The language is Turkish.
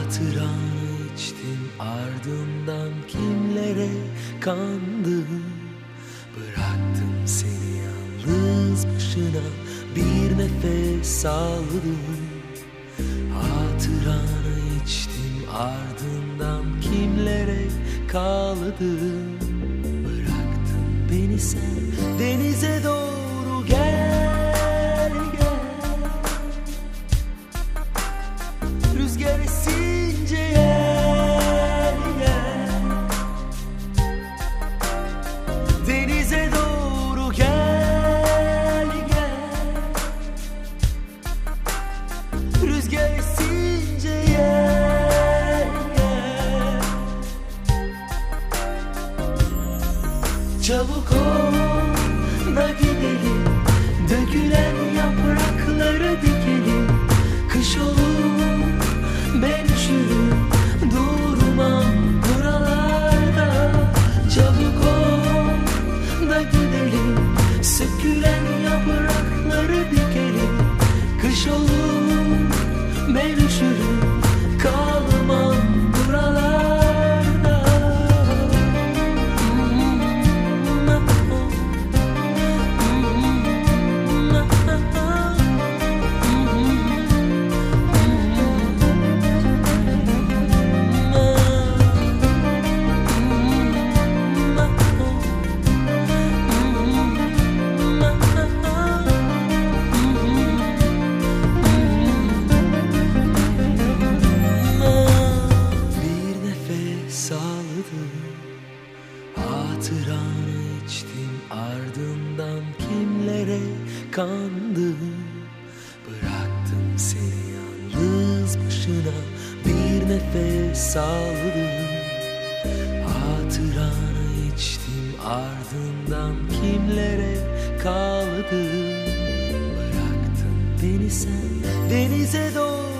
Hatıranı içtim, ardından kimlere kandım. Bıraktım seni yalnız başına, bir nefes aldım. Hatıranı içtim, ardından kimlere kaldım. Bıraktın beni sen, denize doğru gel gel. Rüzgar esince gel gel. Denize doğru gel gel. Rüzgar esince gel gel. Çabuk ol da gidelim, dökülen yaprakları dikelim. Kış olur ben üşürüm, durmam buralarda. Çabuk ol da gidelim, sökülen yaprakları dikelim. Kış olur ben üşürüm, kalmam buralarda. Hatıranı içtim, ardından kimlere kandım. Bıraktım seni yalnız başına, bir nefes aldım. Hatıranı içtim, ardından kimlere kaldım. Bıraktın beni sen, denize doğru